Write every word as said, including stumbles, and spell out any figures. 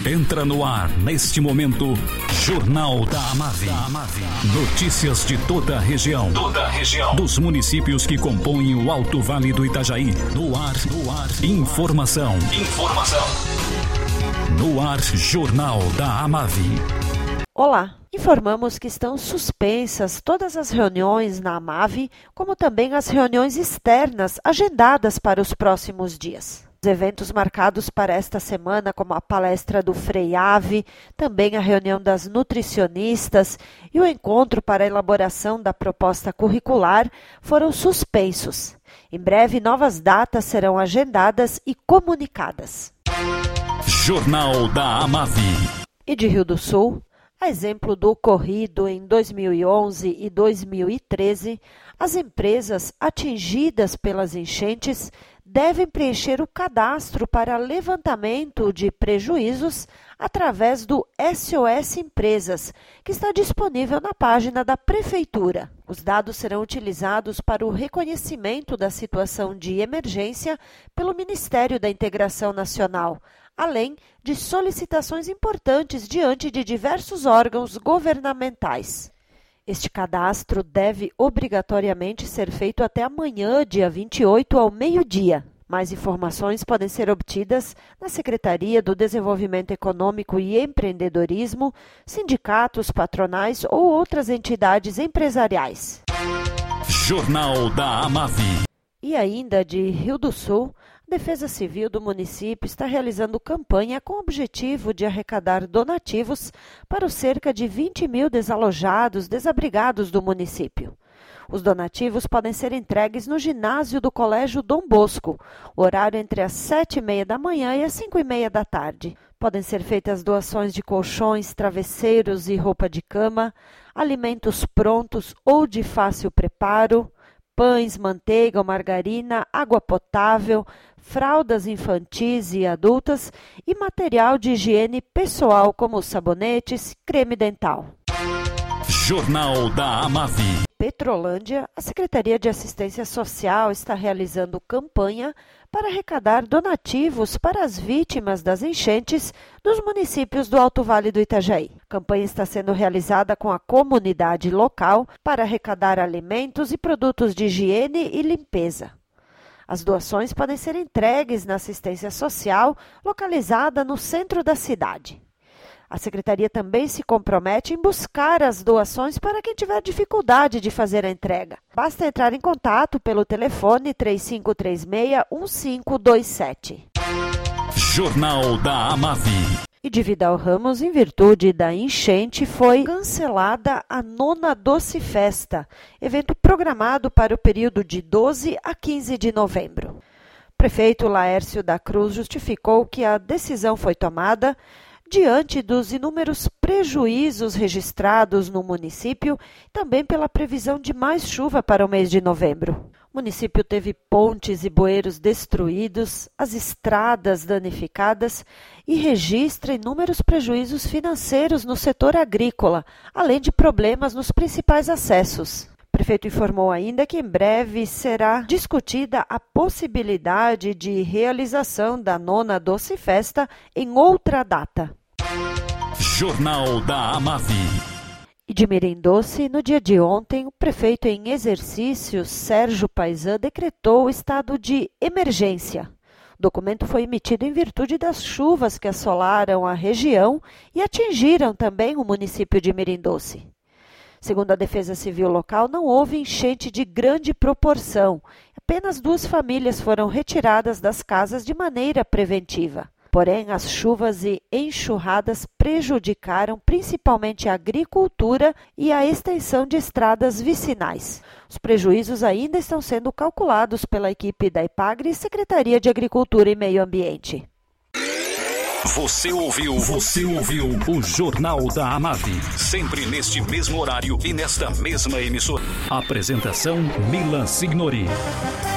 Entra no ar, neste momento, Jornal da Amave. Notícias de toda a região. Toda a região. Dos municípios que compõem o Alto Vale do Itajaí. No ar, no ar. Informação. Informação. No ar, Jornal da Amave. Olá, informamos que estão suspensas todas as reuniões na Amave, como também as reuniões externas agendadas para os próximos dias. Os eventos marcados para esta semana, como a palestra do FREIAVE, também a reunião das nutricionistas e o encontro para a elaboração da proposta curricular, foram suspensos. Em breve, novas datas serão agendadas e comunicadas. Jornal da Amave. E de Rio do Sul, a exemplo do ocorrido em dois mil e onze e dois mil e treze, as empresas atingidas pelas enchentes devem preencher o cadastro para levantamento de prejuízos através do S O S Empresas, que está disponível na página da Prefeitura. Os dados serão utilizados para o reconhecimento da situação de emergência pelo Ministério da Integração Nacional, além de solicitações importantes diante de diversos órgãos governamentais. Este cadastro deve obrigatoriamente ser feito até amanhã, dia vinte e oito, ao meio-dia. Mais informações podem ser obtidas na Secretaria do Desenvolvimento Econômico e Empreendedorismo, sindicatos, patronais ou outras entidades empresariais. Jornal da Amave. E ainda de Rio do Sul, a Defesa Civil do município está realizando campanha com o objetivo de arrecadar donativos para os cerca de vinte mil desalojados, desabrigados do município. Os donativos podem ser entregues no ginásio do Colégio Dom Bosco, horário entre as sete e meia da manhã e as cinco e meia da tarde. Podem ser feitas doações de colchões, travesseiros e roupa de cama, alimentos prontos ou de fácil preparo, pães, manteiga ou margarina, água potável, fraldas infantis e adultas e material de higiene pessoal como sabonetes, creme dental. Jornal da Amave. Petrolândia, a Secretaria de Assistência Social está realizando campanha para arrecadar donativos para as vítimas das enchentes dos municípios do Alto Vale do Itajaí. A campanha está sendo realizada com a comunidade local para arrecadar alimentos e produtos de higiene e limpeza. As doações podem ser entregues na assistência social localizada no centro da cidade. A Secretaria também se compromete em buscar as doações para quem tiver dificuldade de fazer a entrega. Basta entrar em contato pelo telefone três cinco três seis, um cinco dois sete. Jornal da Amave. E de Vidal Ramos, em virtude da enchente, foi cancelada a nona Doce Festa, evento programado para o período de doze a quinze de novembro. O prefeito Laércio da Cruz justificou que a decisão foi tomada diante dos inúmeros prejuízos registrados no município, também pela previsão de mais chuva para o mês de novembro. O município teve pontes e bueiros destruídos, as estradas danificadas e registra inúmeros prejuízos financeiros no setor agrícola, além de problemas nos principais acessos. O prefeito informou ainda que em breve será discutida a possibilidade de realização da nona Doce Festa em outra data. Jornal da Amave. E de Mirim Doce, no dia de ontem, o prefeito em exercício, Sérgio Paisan, decretou o estado de emergência. O documento foi emitido em virtude das chuvas que assolaram a região e atingiram também o município de Mirim Doce. Segundo a Defesa Civil local, não houve enchente de grande proporção. Apenas duas famílias foram retiradas das casas de maneira preventiva. Porém, as chuvas e enxurradas prejudicaram principalmente a agricultura e a extensão de estradas vicinais. Os prejuízos ainda estão sendo calculados pela equipe da Ipagre e Secretaria de Agricultura e Meio Ambiente. Você ouviu, você ouviu o Jornal da Amave. Sempre neste mesmo horário e nesta mesma emissora. Apresentação Milan Signori.